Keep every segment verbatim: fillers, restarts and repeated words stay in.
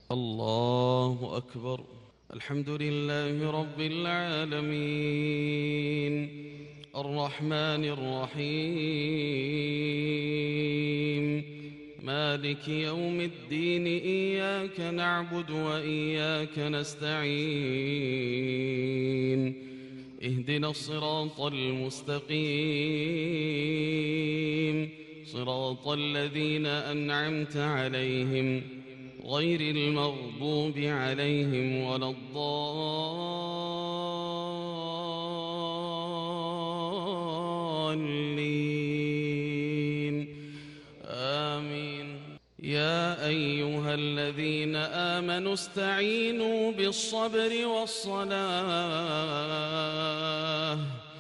الله أكبر. الحمد لله رب العالمين الرحمن الرحيم مالك يوم الدين إياك نعبد وإياك نستعين اهدنا الصراط المستقيم صراط الذين أنعمت عليهم غير المغضوب عليهم ولا الضالين آمين. يا أيها الذين آمنوا استعينوا بالصبر والصلاة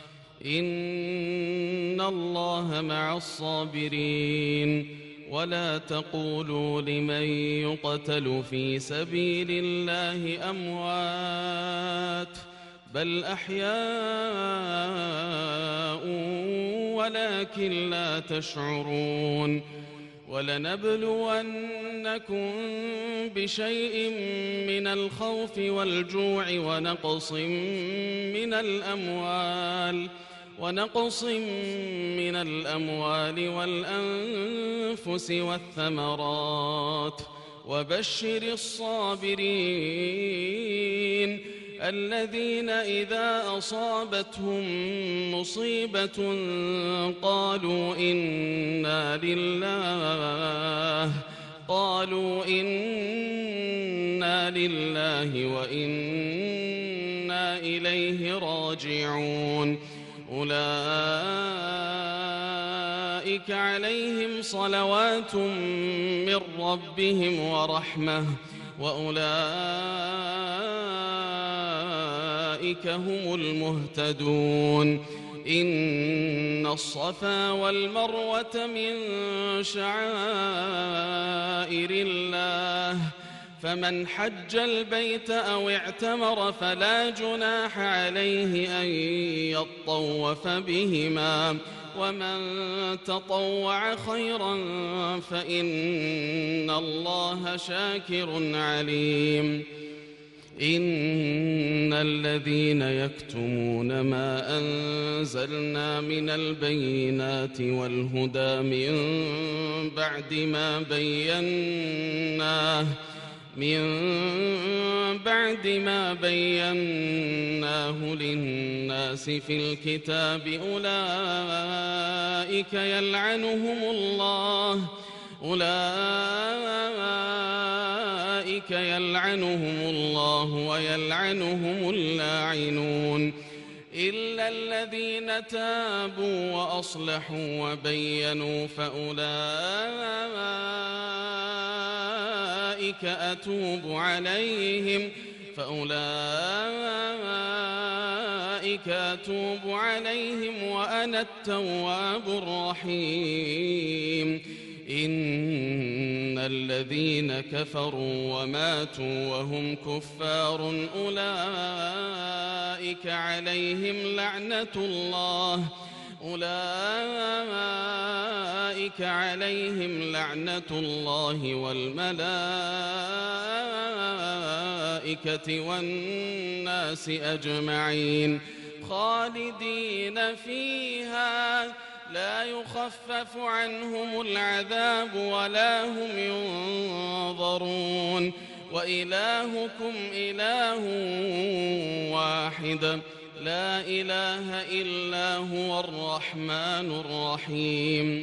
إن الله مع الصابرين. ولا تقولوا لمن يقتل في سبيل الله أموات بل أحياء ولكن لا تشعرون. ولنبلونكم بشيء من الخوف والجوع ونقص من الأموال ونقص من الأموال والأنفس والثمرات وبشر الصابرين الذين إذا أصابتهم مصيبة قالوا إنا لله قالوا إنا لله وإنا إليه راجعون. أولئك عليهم صلوات من ربهم ورحمة وأولئك هم المهتدون. إن الصفا والمروة من شعائر الله فمن حج البيت أو اعتمر فلا جناح عليه أن يطوف بهما ومن تطوع خيرا فإن الله شاكر عليم. إن الذين يكتمون ما أنزلنا من البينات والهدى من بعد ما بيناه من بعد ما بيناه للناس في الكتاب أولئك يلعنهم الله أولئك يلعنهم الله ويلعنهم اللاعنون إلا الذين تابوا وأصلحوا وبينوا فأولئك أتوب عليهم فأولئك أتوب عليهم وأنا التواب الرحيم. إن الذين كفروا وماتوا وهم كفار أولئك عليهم لعنة الله أولئك عليهم لعنة الله والملائكة والناس أجمعين خالدين فيها لا يخفف عنهم العذاب ولا هم ينظرون. وإلهكم إله واحد لا إله إلا هو الرحمن الرحيم.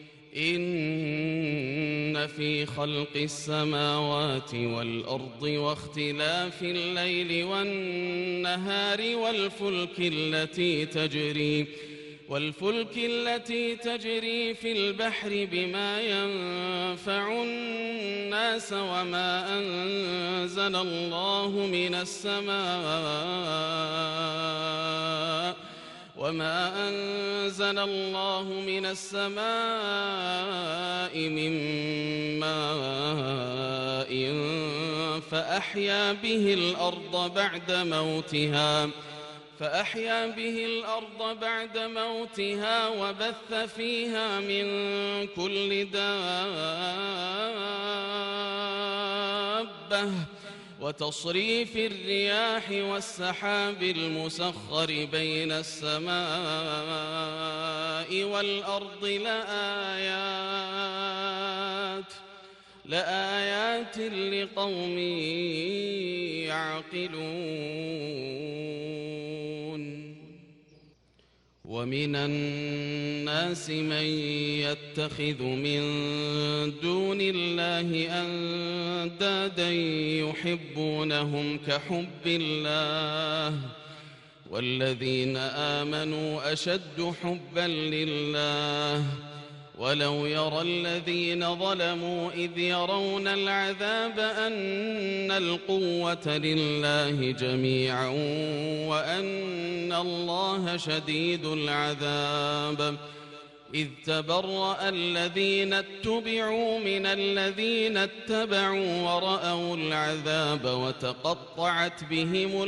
إن في خلق السماوات والأرض واختلاف الليل والنهار والفلك التي تجري والفلك التي تجري في البحر بما ينفع الناس وما أنزل الله من السماء وما أنزل الله من السماء من ماء فأحيا به الأرض بعد موتها فأحيا به الأرض بعد موتها وبث فيها من كل دابة ربه وتصريف الرياح والسحاب المسخر بين السماء والأرض لآيات لآيات لقوم يعقلون ومن الناس من يتخذ من دون الله أندادا يحبونهم كحب الله والذين آمنوا أشد حبا لله ولو يرى الذين ظلموا إذ يرون العذاب أن القوة لله جميعا وأن الله شديد العذاب إذ تبرأ الذين اتبعوا من الذين اتبعوا ورأوا العذاب وتقطعت بهم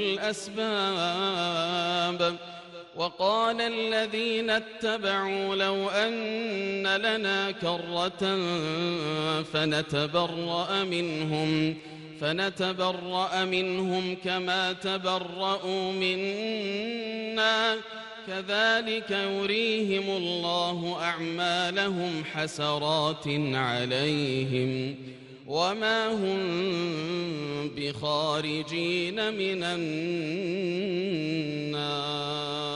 الأسباب وقال الذين اتبعوا لو أن لنا كرة فنتبرأ منهم فنتبرأ منهم كما تبرأوا منا كذلك يريهم الله أعمالهم حسرات عليهم وما هم بخارجين من النار.